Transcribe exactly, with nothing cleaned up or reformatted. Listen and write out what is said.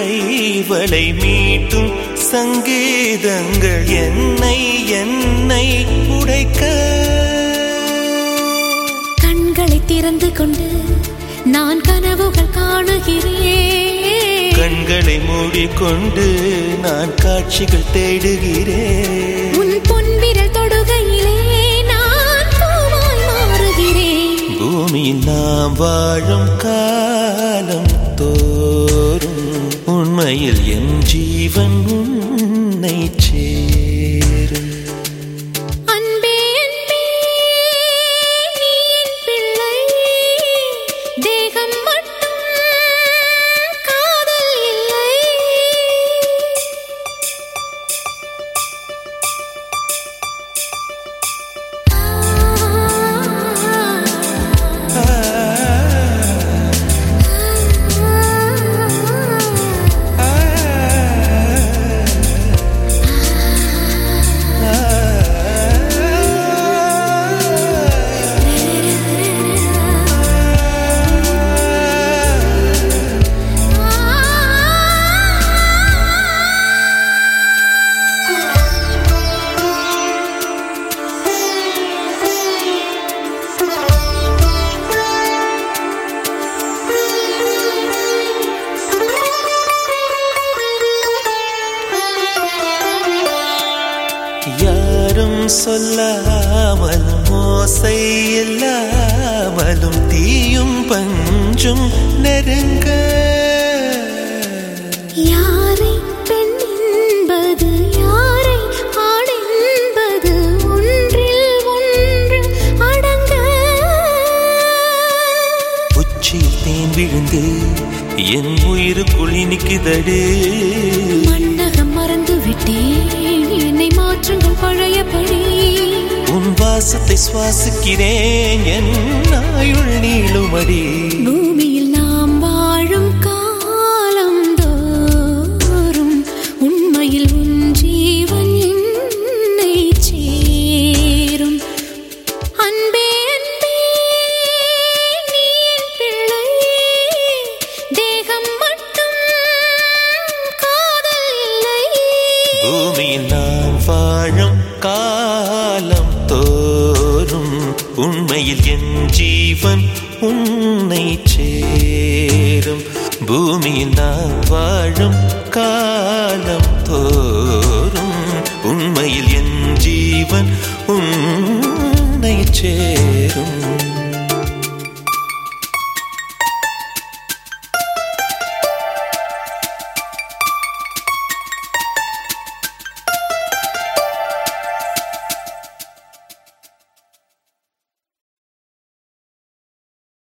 கைவளை மீட்டும் சங்கீதங்கள் என்னை என்னை உடைக்க. கண்களை திறந்து கொண்டு நான் கனவுகள் காணுகிறேன். கண்களை மூடிக்கொண்டு நான் காட்சிகள் தேடுகிறேன். உன் பொன்விரல் தொடுகையிலே நான் பூவாய் மாறுகிறேன். பூமியில் நாம் வாழும் காலம் தோறும் உண்மையில் என் ஜீவன் உன்னை சேரும். அன்பே அன்பே நீ என் பிள்ளை, தேகம் மட்டும் காதல் இல்லை. யாரும் சொல்லாமலும் ஓசை இல்லாமலும் தீயும் பஞ்சும் நெருங்க. யாரை பெண் என்பது யாரை ஆண் என்பது ஒன்றில் ஒன்று அடங்க. உச்சியில் தேன் விழுந்து என் உயிருக்குள் இனிக்குதடு. மன்னகம் மறந்து விட்டேன், என்னை மாற்றுங்கள் பழையபடி. உன் வாசத்தை சுவாசிக்கிறேன், என் ஆயுள் நீளுமடி. பூமியில் நாம் வாழும் காலம் தோறும் உண்மையில் உன் ஜீவன் என்னை சேரும். அன்பே அன்பே நீ என் பிள்ளை, தேகம் மட்டும் காதல் இல்லை. பூமியில் நாம் வாழும் காலம் தோறும் உண்மையில் என் ஜீவன் உன்னை சேரும். பூமியில் நாம் வாழும்